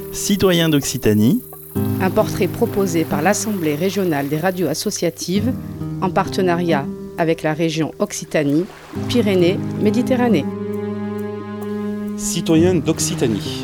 Citoyens d'Occitanie. Un portrait proposé par l'Assemblée régionale des radios associatives en partenariat avec la région Occitanie, Pyrénées-Méditerranée. Citoyens d'Occitanie.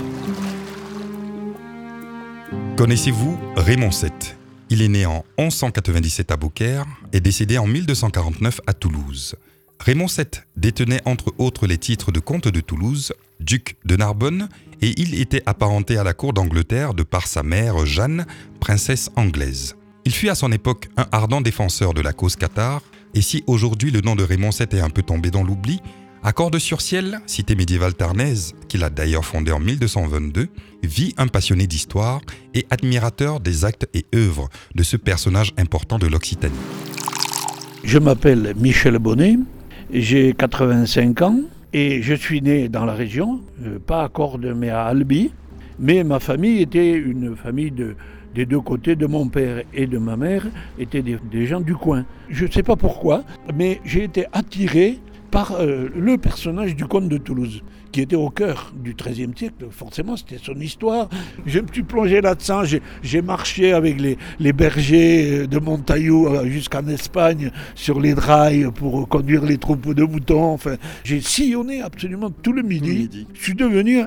Connaissez-vous Raymond VII ? Il est né en 1197 à Beaucaire et décédé en 1249 à Toulouse. Raymond VII détenait entre autres les titres de comte de Toulouse, duc de Narbonne, et il était apparenté à la cour d'Angleterre de par sa mère Jeanne, princesse anglaise. Il fut à son époque un ardent défenseur de la cause cathare, et si aujourd'hui le nom de Raymond VII est un peu tombé dans l'oubli, à Cordes-sur-Ciel, cité médiévale tarnaise, qu'il a d'ailleurs fondée en 1222, vit un passionné d'histoire et admirateur des actes et œuvres de ce personnage important de l'Occitanie. Je m'appelle Michel Bonnet, j'ai 85 ans et je suis né dans la région, pas à Cordes mais à Albi. Mais ma famille était une famille des deux côtés, de mon père et de ma mère, étaient des gens du coin. Je ne sais pas pourquoi, mais j'ai été attiré par le personnage du comte de Toulouse, qui était au cœur du XIIIe siècle. Forcément, c'était son histoire. Je me suis plongé là-dedans, j'ai marché avec les bergers de Montaillou jusqu'en Espagne, sur les drailles pour conduire les troupeaux de moutons. Enfin, j'ai sillonné absolument tout le Midi. Je suis devenu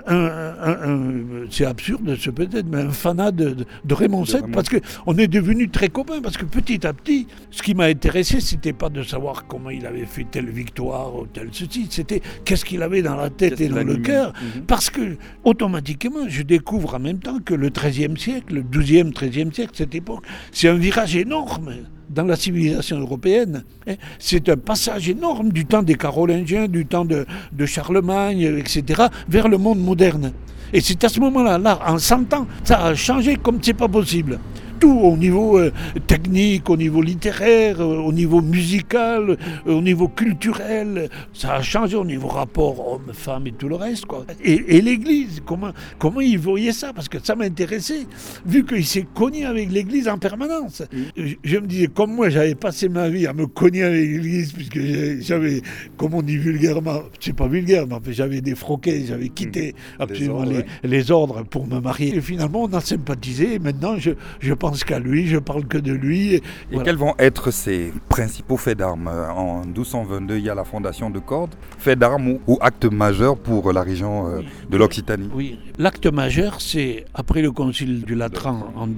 c'est absurde ce peut-être, mais un fanat de Raymond VII, parce qu'on est devenus très copains, parce que petit à petit, ce qui m'a intéressé, c'était pas de savoir comment il avait fait telle victoire ou tel ceci, c'était qu'est-ce qu'il avait dans la tête et dans le cœur, parce que automatiquement je découvre en même temps que le XIIIe siècle, le XIIe, XIIIe siècle, cette époque, c'est un virage énorme dans la civilisation européenne. C'est un passage énorme du temps des Carolingiens, du temps de Charlemagne, etc., vers le monde moderne. Et c'est à ce moment-là, en 100 ans, ça a changé comme c'est pas possible. Tout au niveau technique, au niveau littéraire, au niveau musical, au niveau culturel, ça a changé au niveau rapport homme-femme et tout le reste, quoi. Et l'Église, comment il voyait ça ? Parce que ça m'intéressait, vu qu'il s'est cogné avec l'Église en permanence. Je me disais, comme moi, j'avais passé ma vie à me cogner avec l'Église, puisque j'avais, comme on dit vulgairement, c'est pas vulgaire, mais j'avais défroqué, j'avais quitté absolument les ordres pour me marier. Et finalement, on a sympathisé, et maintenant, je pense qu'à lui, je parle que de lui. Et voilà. Quels vont être ses principaux faits d'armes ? En 1222, il y a la fondation de Cordes. Faits d'armes ou acte majeur pour la région de l'Occitanie ? Oui, l'acte majeur, c'est après le concile du Latran en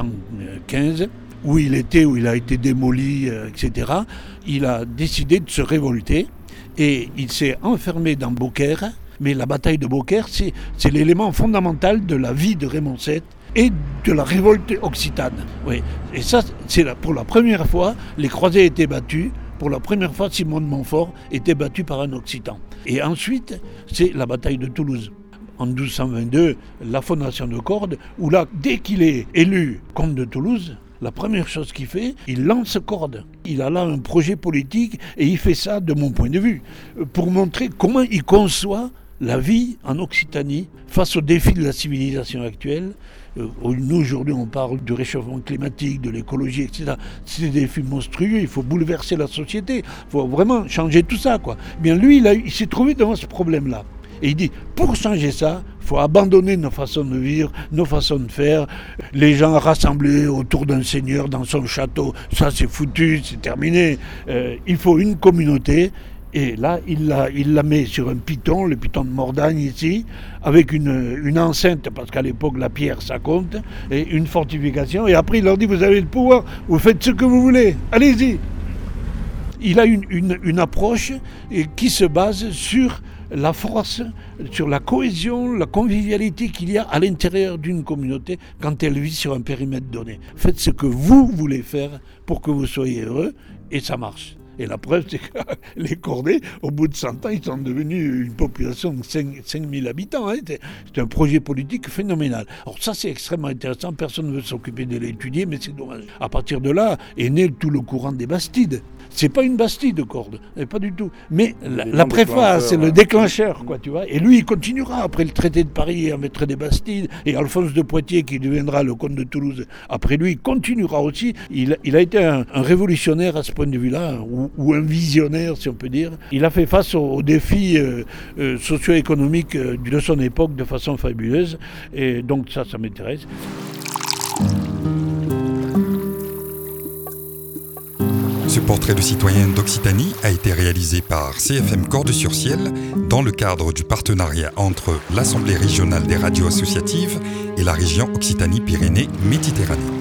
1215, où il a été démoli, etc. Il a décidé de se révolter et il s'est enfermé dans Beaucaire. Mais la bataille de Beaucaire, c'est l'élément fondamental de la vie de Raymond VII et de la révolte occitane. Oui. Et ça, pour la première fois, les croisés étaient battus. Pour la première fois, Simon de Montfort était battu par un Occitan. Et ensuite, c'est la bataille de Toulouse. En 1222, la fondation de Cordes, où là, dès qu'il est élu comte de Toulouse, la première chose qu'il fait, il lance Cordes. Il a là un projet politique et il fait ça, de mon point de vue, pour montrer comment il conçoit la vie en Occitanie face aux défis de la civilisation actuelle. Nous, aujourd'hui, on parle du réchauffement climatique, de l'écologie, etc. C'est des défis monstrueux, il faut bouleverser la société, il faut vraiment changer tout ça, quoi. Bien, lui, il s'est trouvé devant ce problème-là. Et il dit, pour changer ça, il faut abandonner nos façons de vivre, nos façons de faire. Les gens rassemblés autour d'un seigneur dans son château, ça c'est foutu, c'est terminé. Il faut une communauté. Et là, il la met sur un piton, le piton de Mordagne ici, avec une enceinte, parce qu'à l'époque, la pierre, ça compte, et une fortification. Et après, il leur dit, vous avez le pouvoir, vous faites ce que vous voulez, allez-y. Il a une approche qui se base sur la force, sur la cohésion, la convivialité qu'il y a à l'intérieur d'une communauté quand elle vit sur un périmètre donné. Faites ce que vous voulez faire pour que vous soyez heureux, et ça marche. Et la preuve, c'est que les Cordés, au bout de 100 ans, ils sont devenus une population de 5 000 habitants. C'est un projet politique phénoménal. Alors ça, c'est extrêmement intéressant. Personne ne veut s'occuper de l'étudier, mais c'est dommage. À partir de là est né tout le courant des Bastides. C'est pas une bastide, Cordes, pas du tout. Mais la préface, c'est le déclencheur, quoi, tu vois. Et lui, il continuera après le traité de Paris à mettre des bastides. Et Alphonse de Poitiers, qui deviendra le comte de Toulouse, après lui, il continuera aussi. Il a été un révolutionnaire à ce point de vue-là, ou un visionnaire, si on peut dire. Il a fait face aux défis socio-économiques de son époque de façon fabuleuse. Et donc ça m'intéresse. Ce portrait de citoyen d'Occitanie a été réalisé par CFM Cordes-sur-Ciel dans le cadre du partenariat entre l'Assemblée régionale des radios associatives et la région Occitanie-Pyrénées-Méditerranée.